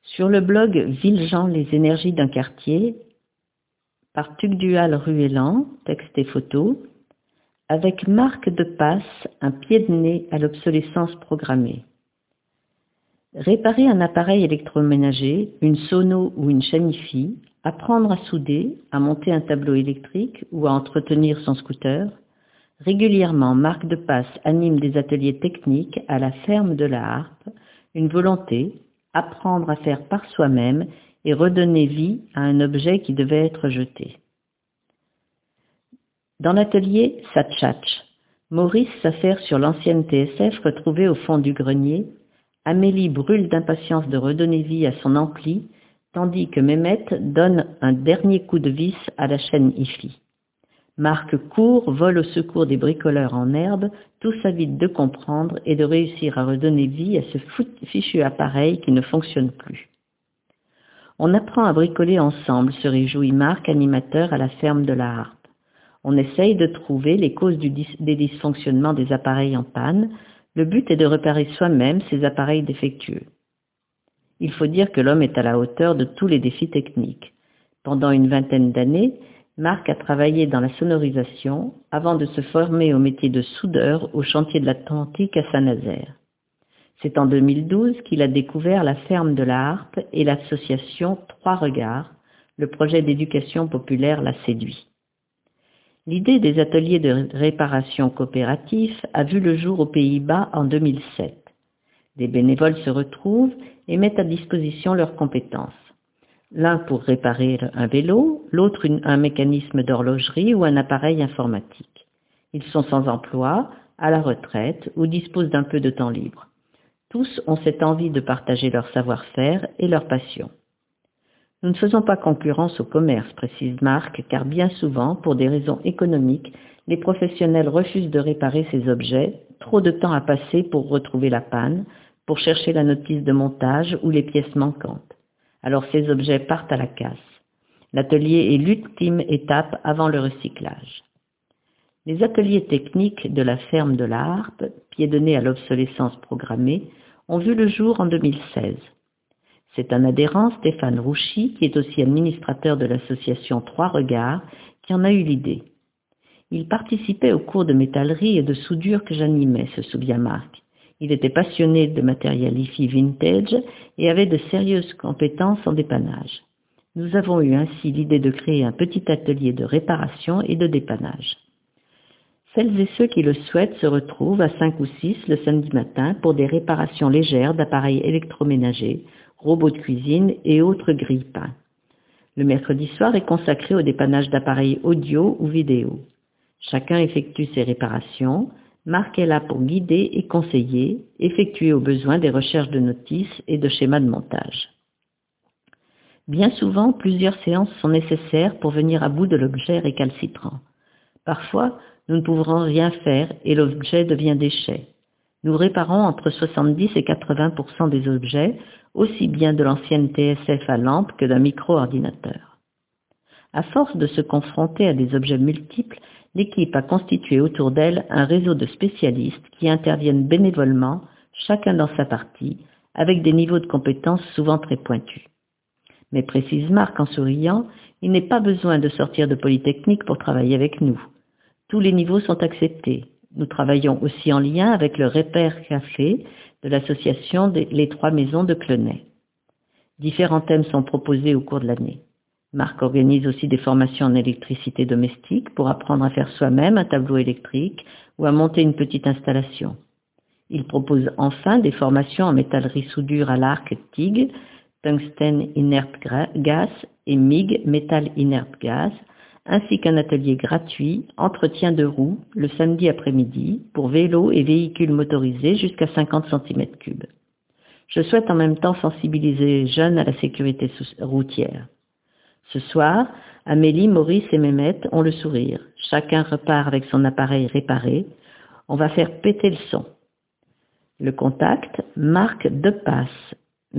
Sur le blog Villejean, les énergies d'un quartier, par Tugdual Ruellan, texte et photo, avec Marc Depasse, un pied de nez à l'obsolescence programmée. Réparer un appareil électroménager, une sono ou une chamifie, apprendre à souder, à monter un tableau électrique ou à entretenir son scooter. Régulièrement, Marc Depasse anime des ateliers techniques à la ferme de la Harpe, une volonté, apprendre à faire par soi-même et redonner vie à un objet qui devait être jeté. Dans l'atelier, ça tchatche. Maurice s'affaire sur l'ancienne TSF retrouvée au fond du grenier. Amélie brûle d'impatience de redonner vie à son ampli, tandis que Mehmet donne un dernier coup de vis à la chaîne IFI. Marc court, vole au secours des bricoleurs en herbe, tous avides de comprendre et de réussir à redonner vie à ce fichu appareil qui ne fonctionne plus. On apprend à bricoler ensemble, se réjouit Marc, animateur à la ferme de la Harpe. On essaye de trouver les causes des dysfonctionnements des appareils en panne. Le but est de réparer soi-même ces appareils défectueux. Il faut dire que l'homme est à la hauteur de tous les défis techniques. Pendant une vingtaine d'années, Marc a travaillé dans la sonorisation avant de se former au métier de soudeur au chantier de l'Atlantique à Saint-Nazaire. C'est en 2012 qu'il a découvert la ferme de la Harpe et l'association Trois Regards. Le projet d'éducation populaire l'a séduit. L'idée des ateliers de réparation coopératifs a vu le jour aux Pays-Bas en 2007. Des bénévoles se retrouvent et mettent à disposition leurs compétences. L'un pour réparer un vélo, l'autre un mécanisme d'horlogerie ou un appareil informatique. Ils sont sans emploi, à la retraite ou disposent d'un peu de temps libre. Tous ont cette envie de partager leur savoir-faire et leur passion. Nous ne faisons pas concurrence au commerce, précise Marc, car bien souvent, pour des raisons économiques, les professionnels refusent de réparer ces objets, trop de temps à passer pour retrouver la panne, pour chercher la notice de montage ou les pièces manquantes. Alors ces objets partent à la casse. L'atelier est l'ultime étape avant le recyclage. Les ateliers techniques de la ferme de la Harpe, pied de nez à l'obsolescence programmée, ont vu le jour en 2016. C'est un adhérent, Stéphane Rouchy, qui est aussi administrateur de l'association Trois Regards, qui en a eu l'idée. Il participait aux cours de métallerie et de soudure que j'animais, se souvient Marc. Il était passionné de matériel IFI vintage et avait de sérieuses compétences en dépannage. Nous avons eu ainsi l'idée de créer un petit atelier de réparation et de dépannage. Celles et ceux qui le souhaitent se retrouvent à 5 ou 6 le samedi matin pour des réparations légères d'appareils électroménagers, robots de cuisine et autres grille-pains. Le mercredi soir est consacré au dépannage d'appareils audio ou vidéo. Chacun effectue ses réparations. Marc est là pour guider et conseiller, effectuer au besoin des recherches de notices et de schémas de montage. Bien souvent, plusieurs séances sont nécessaires pour venir à bout de l'objet récalcitrant. Parfois, nous ne pouvons rien faire et l'objet devient déchet. Nous réparons entre 70 et 80% des objets, aussi bien de l'ancienne TSF à lampe que d'un micro-ordinateur. À force de se confronter à des objets multiples, l'équipe a constitué autour d'elle un réseau de spécialistes qui interviennent bénévolement, chacun dans sa partie, avec des niveaux de compétences souvent très pointus. Mais précise Marc en souriant, il n'est pas besoin de sortir de Polytechnique pour travailler avec nous. Tous les niveaux sont acceptés. Nous travaillons aussi en lien avec le Repair Café de l'association Les Trois Maisons de Clenay. Différents thèmes sont proposés au cours de l'année. Marc organise aussi des formations en électricité domestique pour apprendre à faire soi-même un tableau électrique ou à monter une petite installation. Il propose enfin des formations en métallerie soudure à l'arc TIG, tungstène inert gas et MIG, métal inert gas, ainsi qu'un atelier gratuit, entretien de roues, le samedi après-midi, pour vélos et véhicules motorisés jusqu'à 50 cm3. Je souhaite en même temps sensibiliser les jeunes à la sécurité routière. Ce soir, Amélie, Maurice et Mehmet ont le sourire. Chacun repart avec son appareil réparé. On va faire péter le son. Le contact, Marc Depasse,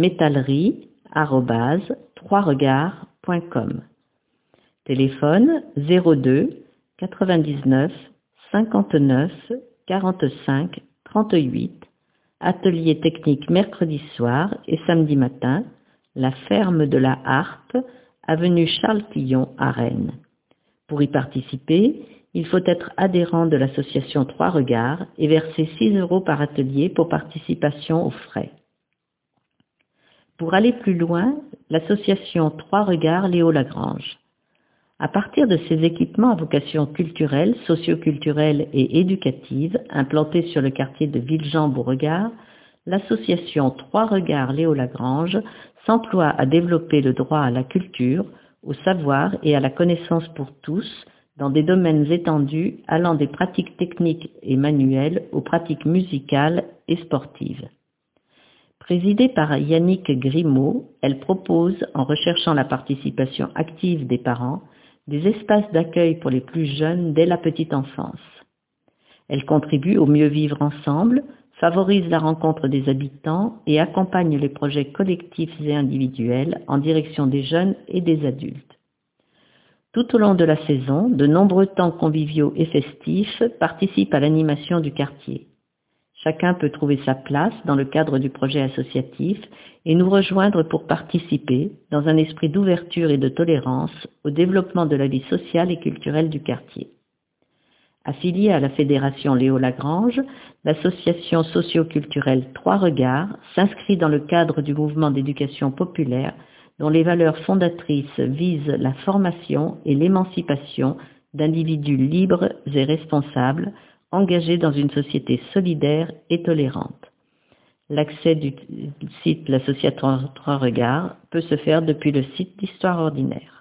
métallerie@troisregards.com. Téléphone 02 99 59 45 38. Atelier technique mercredi soir et samedi matin. la ferme de la Harpe, avenue Charles-Tillon à Rennes. Pour y participer, il faut être adhérent de l'association Trois Regards et verser 6 € par atelier pour participation aux frais. Pour aller plus loin, l'association Trois Regards Léo Lagrange. À partir de ces équipements à vocation culturelle, socio-culturelle et éducative, implantés sur le quartier de Villejean-Beauregard, l'association Trois Regards Léo Lagrange s'emploie à développer le droit à la culture, au savoir et à la connaissance pour tous, dans des domaines étendus allant des pratiques techniques et manuelles aux pratiques musicales et sportives. Présidée par Yannick Grimaud, elle propose, en recherchant la participation active des parents, des espaces d'accueil pour les plus jeunes dès la petite enfance. Elle contribue au mieux vivre ensemble, favorise la rencontre des habitants et accompagne les projets collectifs et individuels en direction des jeunes et des adultes. Tout au long de la saison, de nombreux temps conviviaux et festifs participent à l'animation du quartier. Chacun peut trouver sa place dans le cadre du projet associatif et nous rejoindre pour participer, dans un esprit d'ouverture et de tolérance, au développement de la vie sociale et culturelle du quartier. Affiliée à la Fédération Léo Lagrange, l'association socio-culturelle Trois Regards s'inscrit dans le cadre du mouvement d'éducation populaire dont les valeurs fondatrices visent la formation et l'émancipation d'individus libres et responsables, engagés dans une société solidaire et tolérante. L'accès du site L'association Trois Regards peut se faire depuis le site d'Histoire ordinaire.